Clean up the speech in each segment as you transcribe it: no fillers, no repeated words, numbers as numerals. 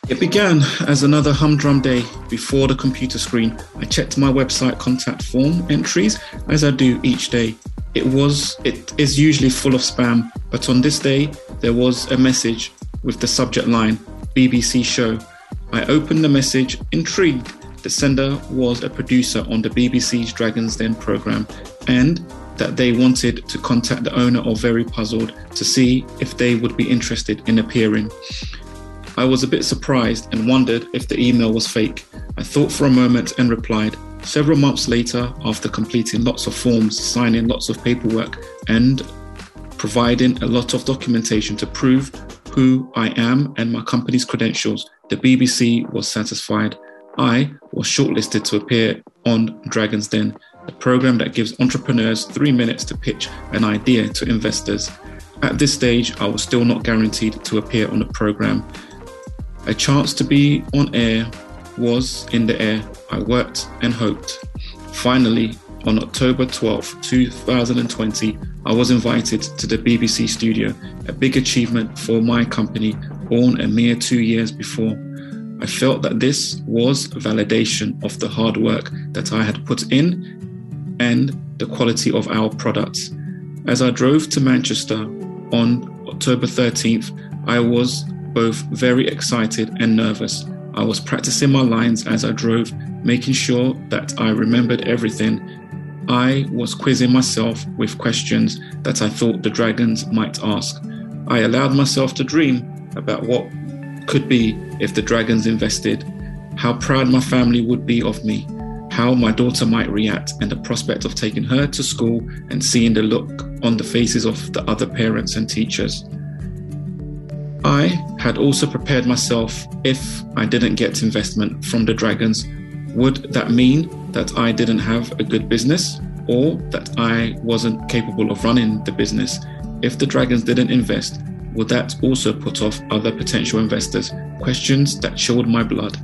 It began as another humdrum day before the computer screen. I checked my website contact form entries as I do each day. It is usually full of spam, but on this day, there was a message with the subject line, BBC show. I opened the message, intrigued. The sender was a producer on the BBC's Dragon's Den programme, and that they wanted to contact the owner or Very Puzzled to see if they would be interested in appearing. I was a bit surprised and wondered if the email was fake. I thought for a moment and replied. Several months later, after completing lots of forms, signing lots of paperwork, and providing a lot of documentation to prove who I am and my company's credentials, the BBC was satisfied. I was shortlisted to appear on Dragon's Den, a program that gives entrepreneurs 3 minutes to pitch an idea to investors. At this stage, I was still not guaranteed to appear on the program. A chance to be on air was in the air. I worked and hoped. Finally, on October 12, 2020, I was invited to the BBC studio, a big achievement for my company, born a mere 2 years before. I felt that this was validation of the hard work that I had put in and the quality of our products. As I drove to Manchester on October 13th, I was both very excited and nervous. I was practicing my lines as I drove, making sure that I remembered everything. I was quizzing myself with questions that I thought the dragons might ask. I allowed myself to dream about what could be if the dragons invested, how proud my family would be of me, how my daughter might react, and the prospect of taking her to school and seeing the look on the faces of the other parents and teachers. I had also prepared myself if I didn't get investment from the dragons. Would that mean that I didn't have a good business or that I wasn't capable of running the business? If the dragons didn't invest, would that also put off other potential investors? Questions that chilled my blood.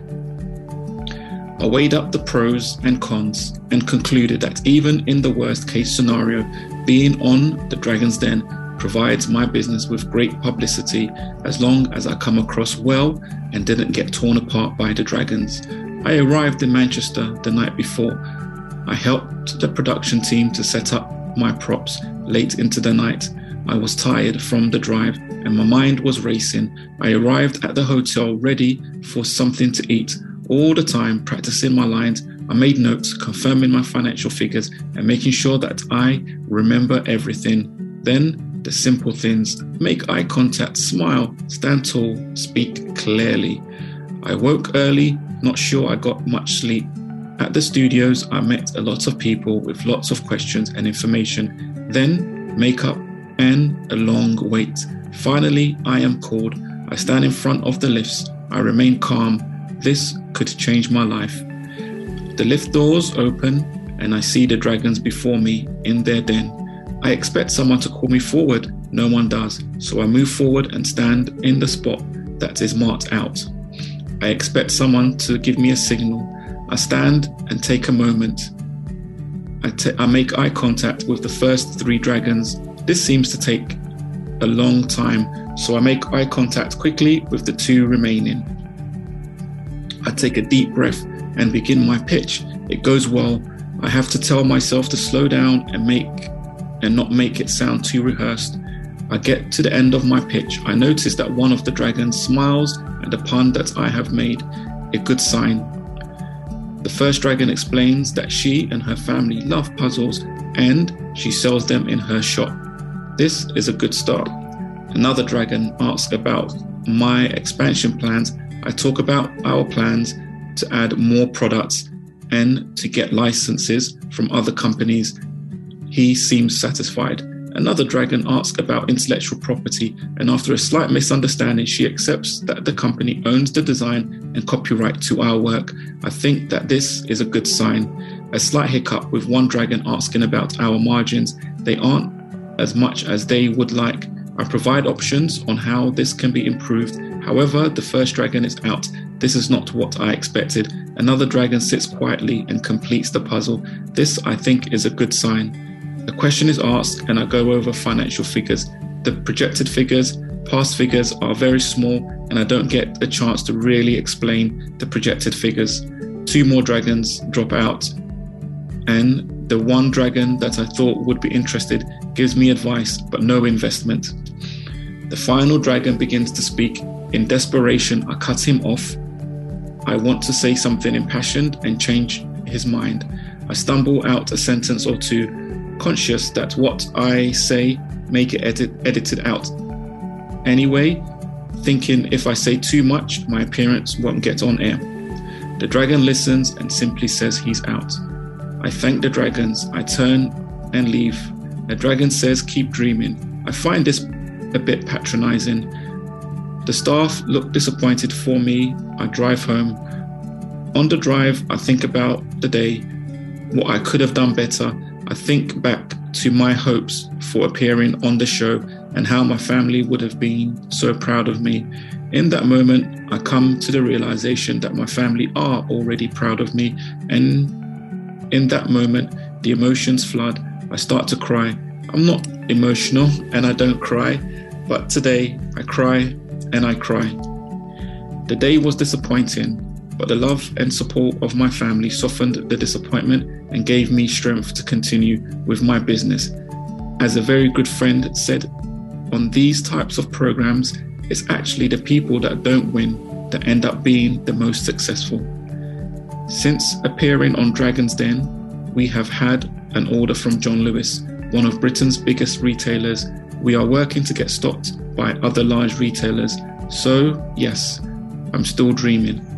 I weighed up the pros and cons and concluded that even in the worst case scenario, being on the Dragon's Den provides my business with great publicity as long as I come across well and didn't get torn apart by the dragons. I arrived in Manchester the night before. I helped the production team to set up my props late into the night. I was tired from the drive and my mind was racing. I arrived at the hotel ready for something to eat. All the time practicing my lines, I made notes, confirming my financial figures and making sure that I remember everything. Then the simple things: make eye contact, smile, stand tall, speak clearly. I woke early, not sure I got much sleep. At the studios, I met a lot of people with lots of questions and information. Then makeup and a long wait. Finally, I am called. I stand in front of the lifts. I remain calm. This could change my life. The lift doors open and I see the dragons before me in their den. I expect someone to call me forward. No one does. So I move forward and stand in the spot that is marked out. I expect someone to give me a signal. I stand and take a moment. I make eye contact with the first 3 dragons. This seems to take a long time, so I make eye contact quickly with the 2 remaining. I take a deep breath and begin my pitch. It goes well. I have to tell myself to slow down and not make it sound too rehearsed. I get to the end of my pitch. I notice that one of the dragons smiles at the pun that I have made, a good sign. The first dragon explains that she and her family love puzzles and she sells them in her shop. This is a good start. Another dragon asks about my expansion plans. I talk about our plans to add more products and to get licenses from other companies. He seems satisfied. Another dragon asks about intellectual property, and after a slight misunderstanding, she accepts that the company owns the design and copyright to our work. I think that this is a good sign. A slight hiccup with one dragon asking about our margins. They aren't as much as they would like. I provide options on how this can be improved. However, the first dragon is out. This is not what I expected. Another dragon sits quietly and completes the puzzle. This, I think, is a good sign. A question is asked and I go over financial figures. The projected figures, past figures are very small and I don't get a chance to really explain the projected figures. 2 more dragons drop out, and the one dragon that I thought would be interested gives me advice but no investment. The final dragon begins to speak. In desperation, I cut him off. I want to say something impassioned and change his mind. I stumble out a sentence or two, conscious that what I say may get edited out anyway, thinking if I say too much, my appearance won't get on air. The dragon listens and simply says he's out. I thank the dragons. I turn and leave. The dragon says, keep dreaming. I find this a bit patronizing. The staff look disappointed for me. I drive home. On the drive, I think about the day, what I could have done better. I think back to my hopes for appearing on the show and how my family would have been so proud of me. In that moment, I come to the realization that my family are already proud of me, and in that moment, the emotions flood. I start to cry. I'm not emotional and I don't cry, but today I cry and I cry. The day was disappointing, but the love and support of my family softened the disappointment and gave me strength to continue with my business. As a very good friend said, on these types of programs, it's actually the people that don't win that end up being the most successful. Since appearing on Dragon's Den, we have had an order from John Lewis, one of Britain's biggest retailers. We are working to get stocked by other large retailers. So yes, I'm still dreaming.